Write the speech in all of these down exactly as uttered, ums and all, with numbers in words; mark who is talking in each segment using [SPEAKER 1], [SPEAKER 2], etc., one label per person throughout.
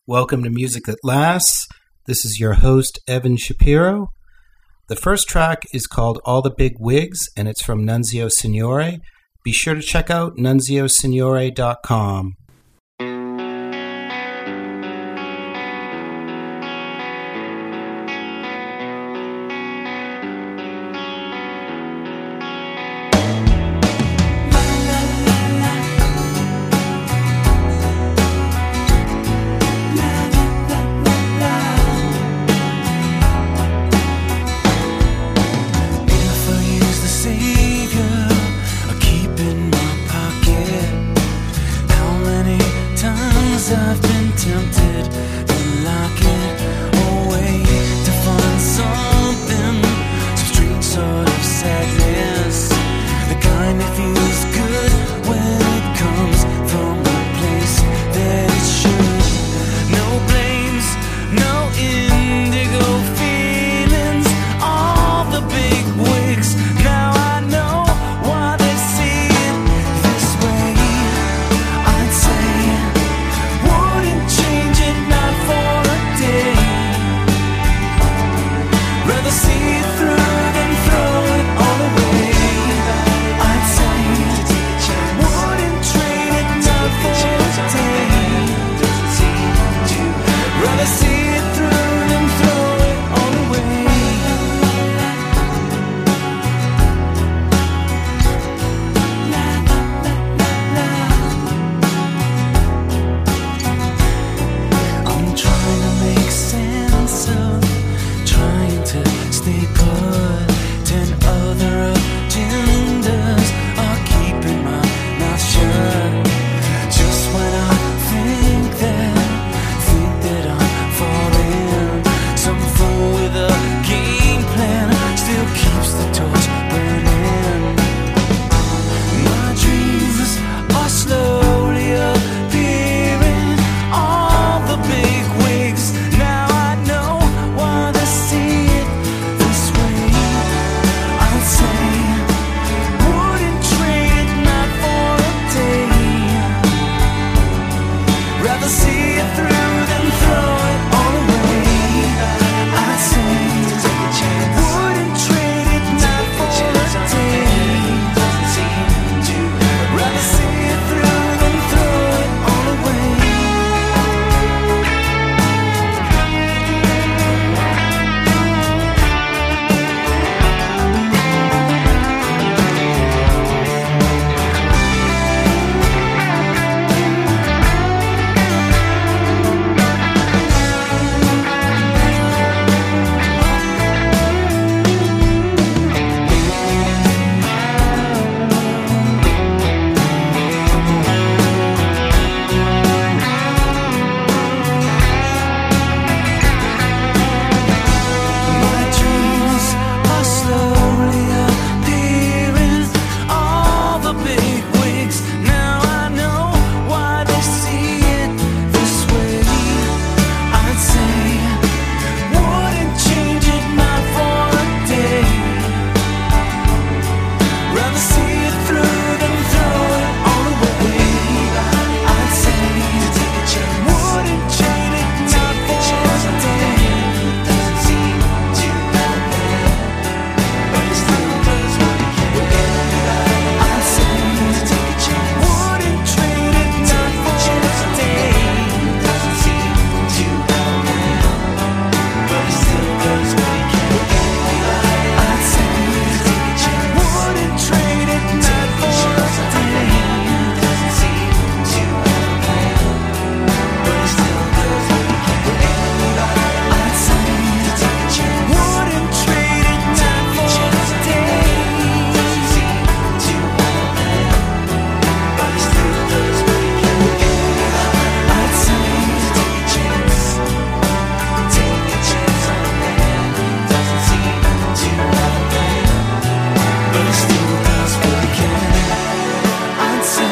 [SPEAKER 1] Welcome to Music That Lasts. This is your host, Evan Shapiro. The first track is called All the Big Wigs, and it's from Nunzio Signore. Be sure to check out nunzio signore dot com.
[SPEAKER 2] I've been tempted to lock it away, to find something, some street sort of sadness, the kind that feels good when it comes from the place that it should. No blames, no indigo feelings, all the big wigs. Now I know why they see it this way. I'd say change it, not for a day. Rather see it through than throw it all away. I'd say wouldn't trade it, not for a day. Rather see it through than throw it all away. Trying to make sense of trying to stay put. Ten other agendas are keeping my mouth shut. Just when I think that, think that I'm falling, some fool with a game plan still keeps the torch burning. My dreams are slowly appearing, all the big wigs. Now I know why they see it this way. I'd say wouldn't trade it, not for a day. Rather see it through than throw it all away. I'd say wouldn't trade it, not for a day. Rather see it through than throw it all away. My dreams are slowly appearing, all the big wigs. Now I know why they see it this way. I'd say wouldn't change it, not for a day. Rather see it through than throw it all away. I'd say wouldn't change it, not for a day. Doesn't seem to happen, but it still does what it can. I'd say wouldn't trade it, not for a day. Doesn't seem to happen, but it still does what it can. I'd say wouldn't trade it, not for a day. Doesn't seem to happen, but it still does what it can. I'd say wouldn't trade it, not for a day. Doesn't seem to happen, but it still does what it can. I'd say take a chance, take a chance on a man. Doesn't seem to happen, but it still does what it can. I'd say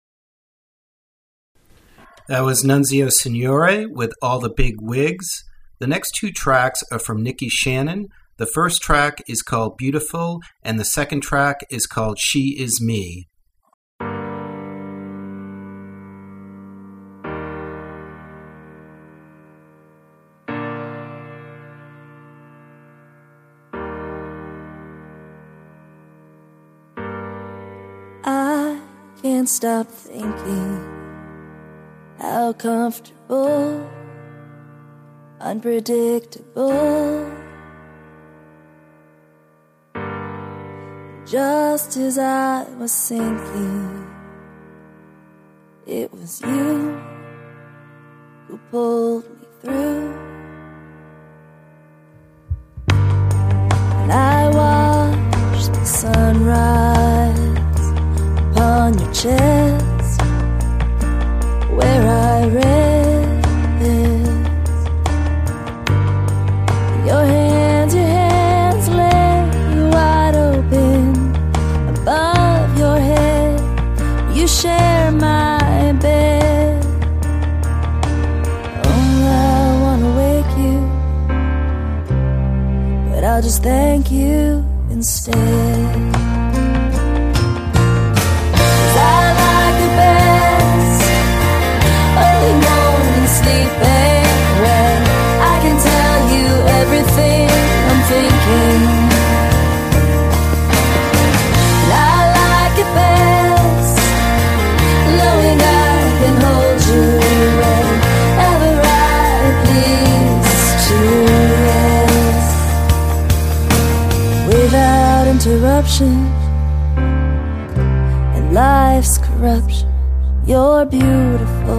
[SPEAKER 1] That was Nunzio Signore with All the Big Wigs. The next two tracks are from Nikki Shannon. The first track is called Beautiful, and the second track is called She Is Me.
[SPEAKER 3] I can't stop thinking how comfortable, unpredictable, just as I was sinking, it was you who pulled me through. And I watched the sunrise upon your chest, where I rest. Your hands, your hands lay wide open above your head. You share my bed. Oh, I wanna wake you, but I'll just thank you instead. Early morning sleeping when I can tell you everything I'm thinking. And I like it best knowing I can hold you whenever I please to, yes, without interruption and life's corruption. You're beautiful.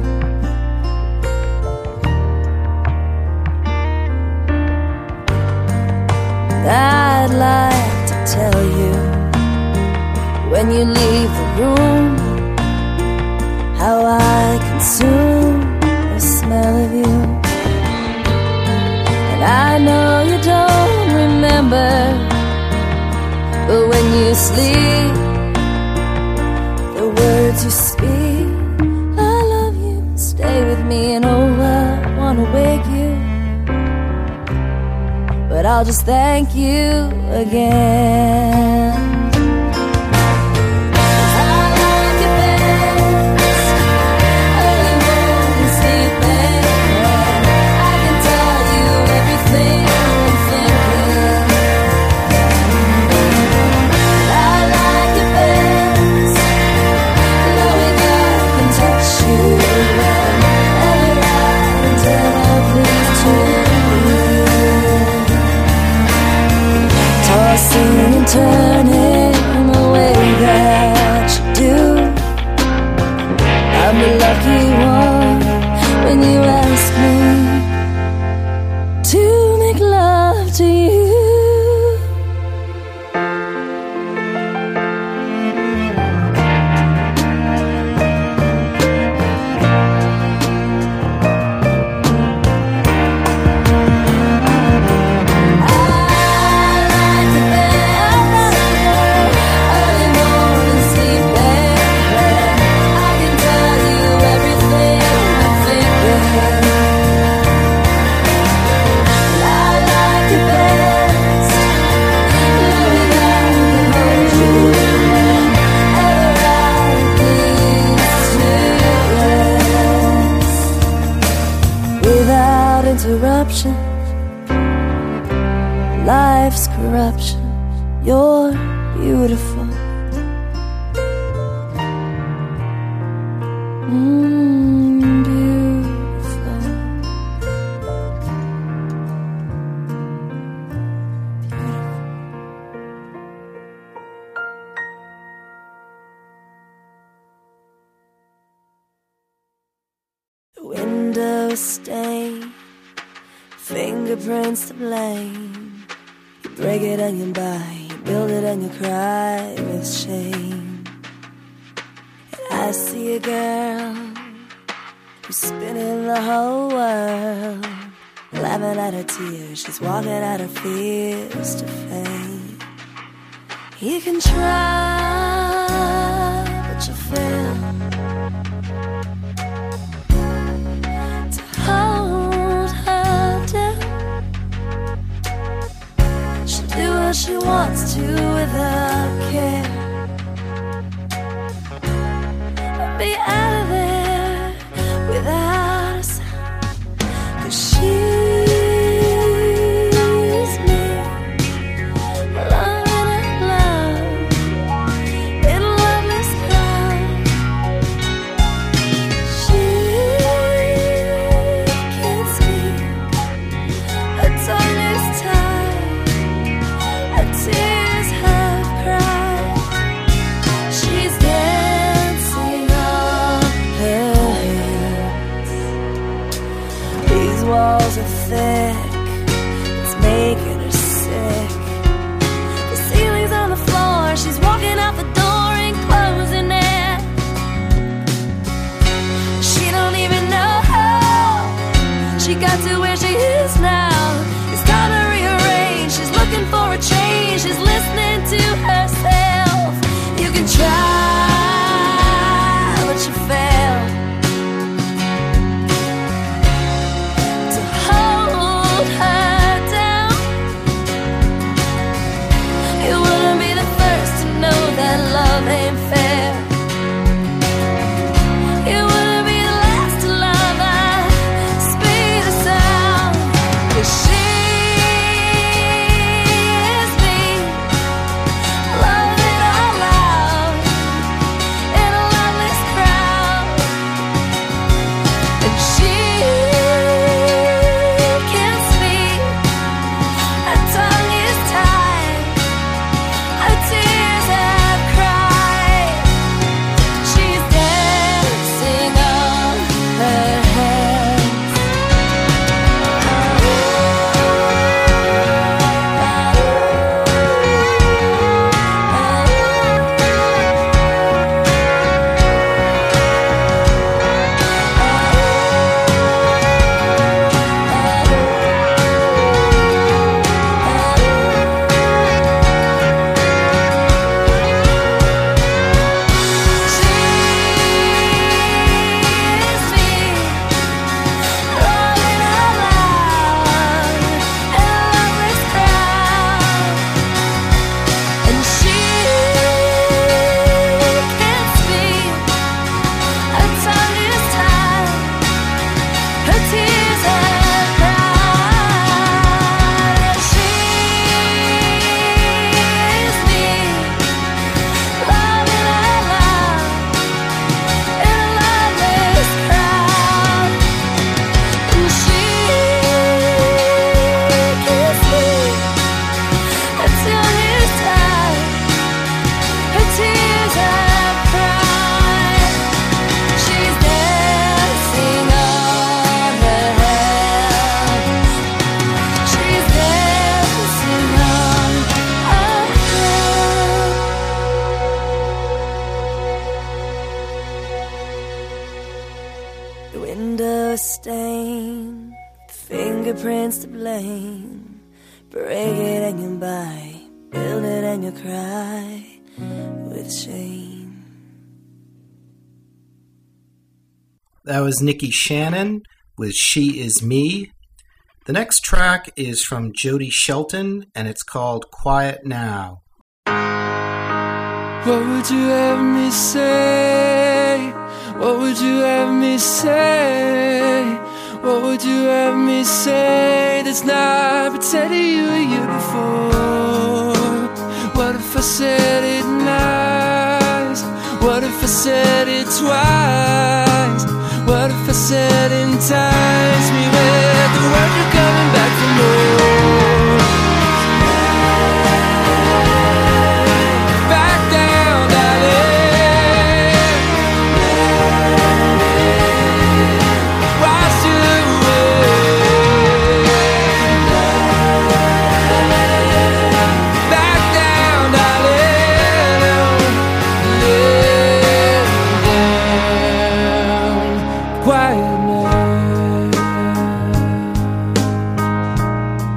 [SPEAKER 3] I'd like to tell you when you leave the room how I consume the smell of you. And I know you don't remember, but when you sleep, the words you speak, I love you, stay with me, and oh, I wanna wake you, but I'll just thank you again. Turning the way that you do, I'm the lucky one when you ask me to make love to you. Interruption, life's corruption. You're beautiful. Mm, beautiful. Beautiful. Window stain, fingerprints to blame. You break it and you buy, you build it and you cry with shame. And I see a girl who's spinning the whole world, laughing at her tears, she's walking at her fears to fame. You can try, but you fail to hold her what she wants to without care. Be out of there without a sound, 'cause she's me, loving and love in a loveless crowd. She can't speak, her tongue is tied, her tears have cried. She's dancing on her hands. These walls are thick, it's making her sick. The ceiling's on the floor, she's walking out the door and closing it. She don't even know how she got to where she is now. It's time to rearrange, she's looking for a change, she's listening to herself. You can try, but you fail to hold her down. You wouldn't be the first to know that love ain't fair. You wouldn't be the last to love her speed of sound. 'Cause she is me, loving out loud in a loveless crowd. And she can't speak, her tongue is tied, her tears have cried. She's dancing on her hands. The window stain, fingerprints to blame. Break it and you buy, build it and you cry with shame.
[SPEAKER 1] That was Nikki Shannon with She Is Me. The next track is from Jody Shelton, and it's called Quiet Now.
[SPEAKER 2] What would you have me say? What would you have me say? What would you have me say that's not pretending you were you before? What if I said it nice? What if I said it twice? What if I said entice me with the word you're coming back for more? Back down, darling. Wash you away. Back down, darling. Lay down. Quiet now.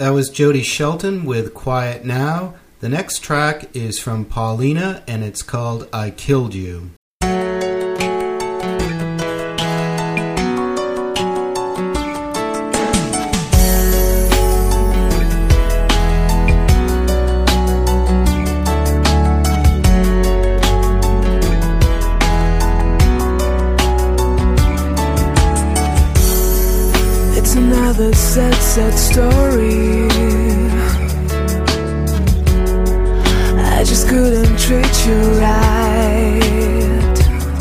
[SPEAKER 1] That was Jody Shelton with Quiet Now. The next track is from Paulina, and it's called I Killed You.
[SPEAKER 2] It's another sad, sad story. I just couldn't treat you right,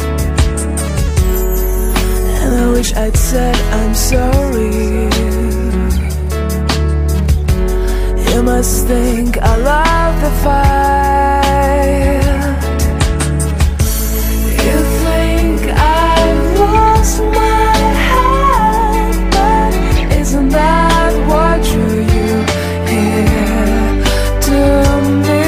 [SPEAKER 2] and I wish I'd said I'm sorry. You must think I love the fight. You think I lost my head, but isn't that what drew you here to me?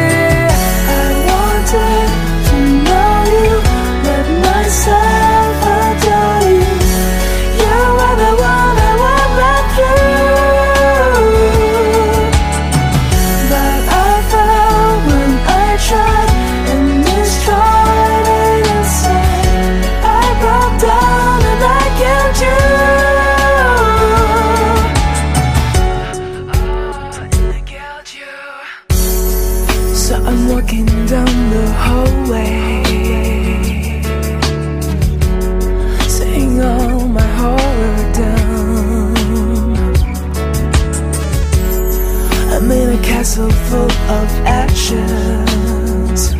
[SPEAKER 2] Full of actions,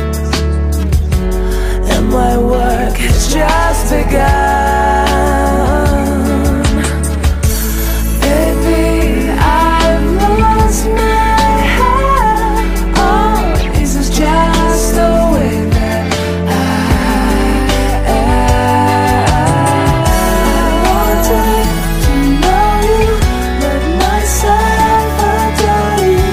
[SPEAKER 2] and my work has just begun. Baby, I've lost my head. Oh, this is just the way that I am. I wanted to know you, let myself adore you.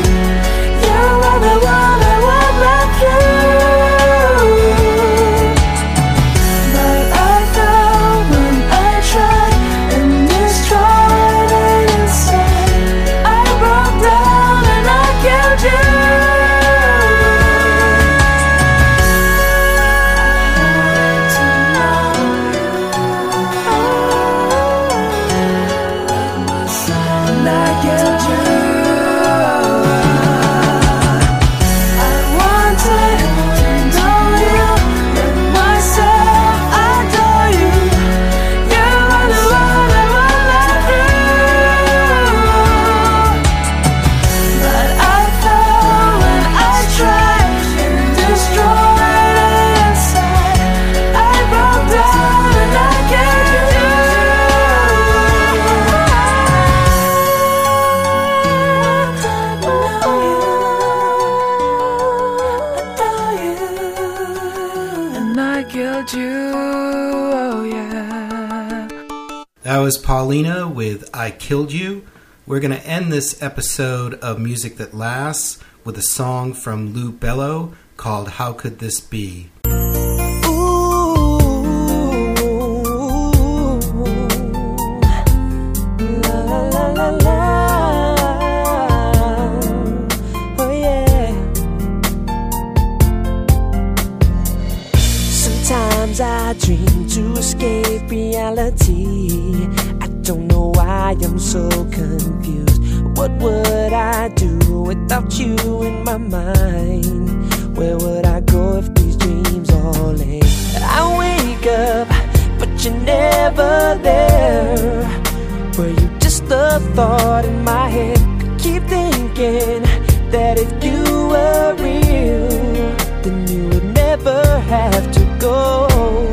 [SPEAKER 1] That was Paulina with I Killed You. We're going to end this episode of Music That Lasts with a song from Lou Bello called How Could This Be?
[SPEAKER 4] I dream to escape reality. I don't know why I'm so confused. What would I do without you in my mind? Where would I go if these dreams all end? I wake up, but you're never there. Were you just a thought in my head? I keep thinking that if you were real, then you would never have to go.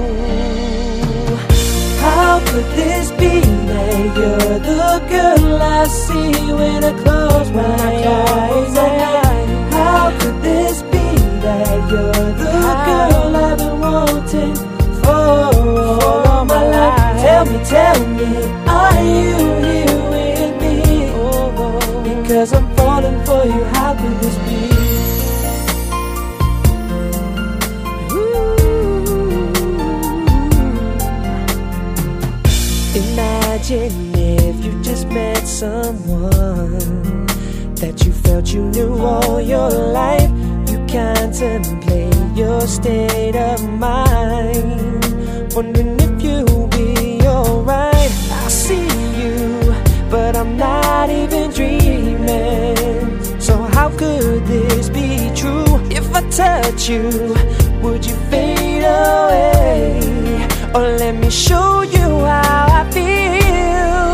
[SPEAKER 4] How could this be that you're the girl I see when I close my eyes at night? How could this be that you're the girl I've been wanting for all my life? Tell me, tell me, are you here with me? Because I'm falling for you, how could this be? Imagine if you just met someone that you felt you knew all your life. You contemplate your state of mind, wondering if you'll be alright. I see you, but I'm not even dreaming. So how could this be true? If I touch you, would you fade away? Or let me show you how I feel.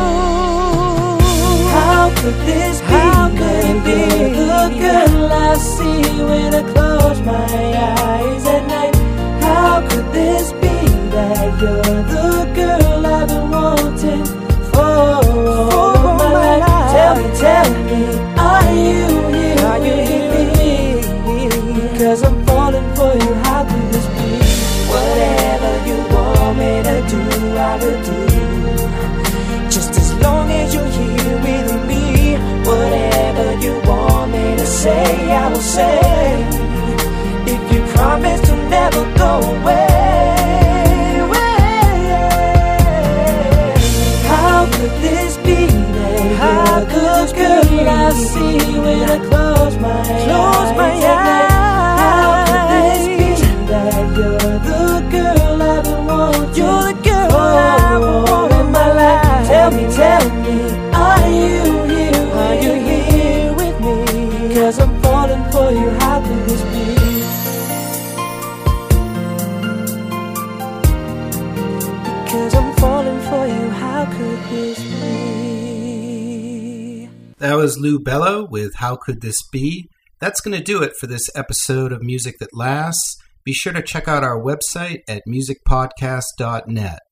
[SPEAKER 4] How could this be? How could it be? The girl I see when I close my eyes at night. How could this be that you're the girl I've been wanting for all of my life? Tell me, tell me, are you here? Are you here with me? Because I'm falling for you. How could this be? Whatever you want me to do, I will do. Just as long as you're here with me. Whatever you want me to say, I will say. If you promise to never go away, away. How could this be, baby? How could this girl I see when I close my eyes? Close my eyes. How could this be that you're the girl I've been wanting? You're the girl I've been wanting in my life. Tell me, tell me, are you here? Are you here with me? Because I'm falling for you. How could this be? Because I'm falling for you. How could this be?
[SPEAKER 1] That was Lou Bello with How Could This Be? That's going to do it for this episode of Music That Lasts. Be sure to check out our website at music podcast dot net.